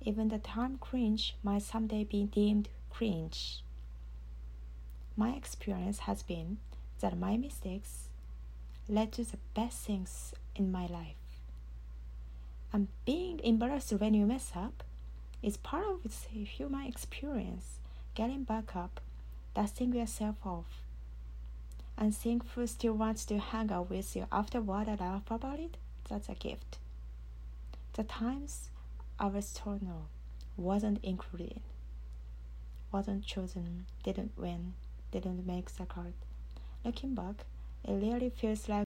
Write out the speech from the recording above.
Even the term cringe might someday be deemed cringe. My experience has been that my mistakes led to the best things in my life. And being embarrassed when you mess up is part of its human experience. Getting back up, dusting yourself off, and seeing who still wants to hang out with you afterward and laugh about it, that's a gift. The times I was told no, wasn't included, wasn't chosen, didn't win, didn't make the cut. Looking back, it really feels like